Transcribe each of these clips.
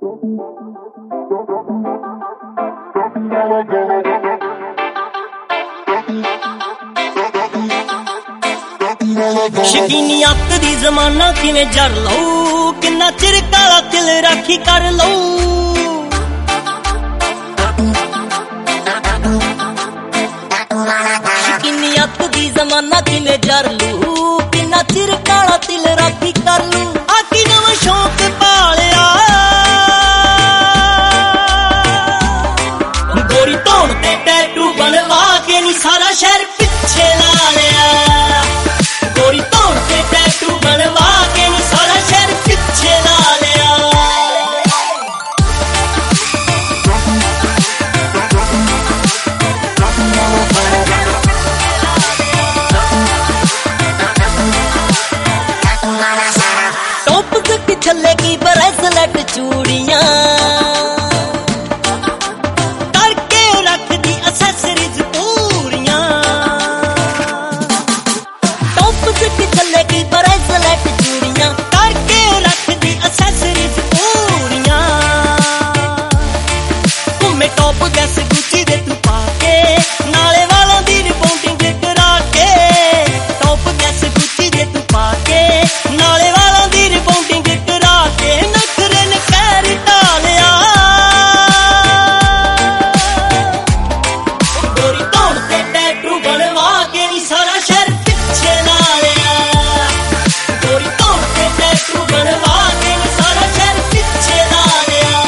शकीनी अत दी जमाना किवें जर लऊ, किन्ना चिर काला दिल राखी कर लऊ। शकीनी अत दी जमाना किवें जर लू, किन्ना चिर काला दिल राखी कर लू। आकी नवां शौक पालिया गोरी धौण ते टैटू बनवा के नी सारा शहर पिछे ला लिया। गोरी धौण ते टैटू बनवा के नी सारा शहर पिछे ला लिया। टॉप तक छल्ले की ब्रेसलेट चूड़ियां करके रख दी एक्सेसरीज पूरियां। टॉप तक छल्ले की ब्रेसलेट चूड़ियां करके रख दी एक्सेसरीज पूरियां। घूमे टॉप गैस गुची दे तू पाके, नाले वालों दी रिपोर्टिंग करा के। टॉप गैस गुची दे तू पाके, नाले वालों दी रिपोर्टिंग करा के। नखरे ने कैर टालिया गोरी धौण ते टैटू बनवा के नी सारा शहर पिछे ला लिया। गोरी धौण ते टैटू बनवा के नी सारा शहर पिछे ला लिया।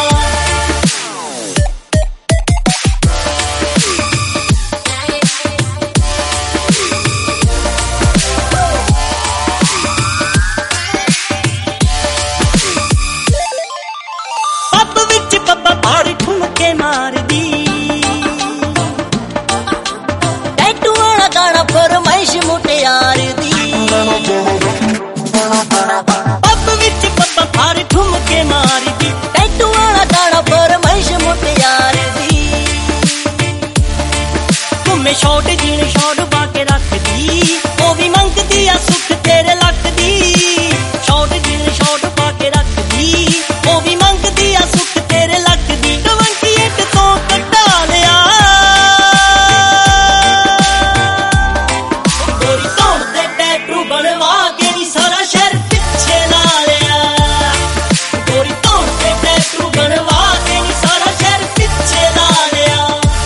पब विच पब्बा पाड़ी ठुमके मारदी, टैटू वाला गाना फरमाइश मुटियार दी। पब विच पब्बा पाड़ी ठुमके मारदी, टैटू वाला गाना फरमाइश मुटियार दी। घूमे शॉर्ट जीन शॉर्ट पाके रखदी, ओ भी मंगदी आ सुख तेरे लक दी। शॉर्ट जीन शॉर्ट पाके रखदी, ओ भी मंगदी आ सुख तेरे लक दी। कवंकी इट तो कटा लिया गोरी धौण ते टैटू बनवा के नी सारा शहर पिछे ला लिया। गोरी धौण ते टैटू बनवा के नी सारा शहर पिछे ला लिया।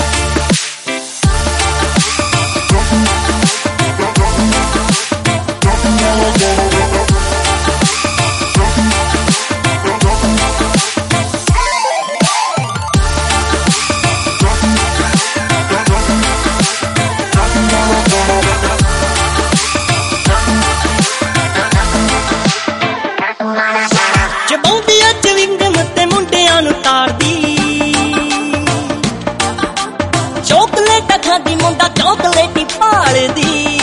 ਚਬਾਉਂਦੀ ਅੱਜ ਵਿੰਗਮ ਤੇ ਮੁੰਡਿਆਂ ਨੂੰ ਤਾਰਦੀ, ਚੋਕਲੇਟ ਖਾਂਦੀ ਮੁੰਡਾ ਚੋਕਲੇਟੀ ਭਾਲਦੀ।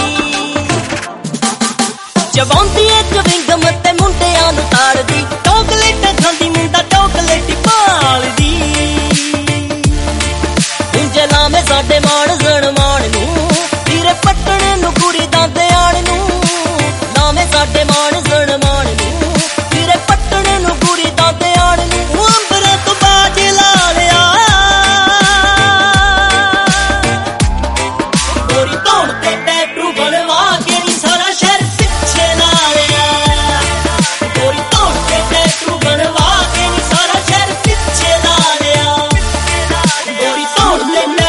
ਚਬਾਉਂਦੀ ਅੱਜ ਵਿੰਗਮ ਤੇ ਮੁੰਡਿਆਂ ਨੂੰ ਤਾਰਦੀ, ਚੋਕਲੇਟ ਖਾਂਦੀ ਮੁੰਡਾ ਚੋਕਲੇਟੀ ਭਾਲਦੀ। ਉਂਝ ਲਾਵੇਂ ਸਾਡੇ ਮਾਣ ਜ਼ਣਮਾਣ ਨੂੰ, ਵੀਰੇ ਪੱਟਣੇ ਨੂੰ ਕੁੜੀ ਦਾ ਧਿਆਨ ਨੂੰ। ਲਾਵੇਂ ਸਾਡੇ ਮਾਣ ਜ਼ਣਮਾਣ ਨੂੰ, ਵੀਰੇ ਪੱਟਣੇ ਨੂੰ ਕੁੜੀ ਦਾ ਧਿਆਨ ਨੂੰ। ਅੰਬਰਾਂ ਤੋਂ ਬਾਜ ਲਾ ਲਿਆ ਗੋਰੀ ਧੌਣ ਤੇ ਟੈਟੂ ਬਣਵਾ ਕੇ ਨੀ ਸਾਰਾ ਸ਼ਹਿਰ ਪਿਛੇ ਲਾ ਲਿਆ। ਗੋਰੀ ਧੌਣ ਤੇ ਟੈਟੂ ਬਣਵਾ ਕੇ ਨੀ ਸਾਰਾ ਸ਼ਹਿਰ ਪਿਛੇ ਲਾ ਲਿਆ। ਗੋਰੀ ਧੌਣ ਤੇ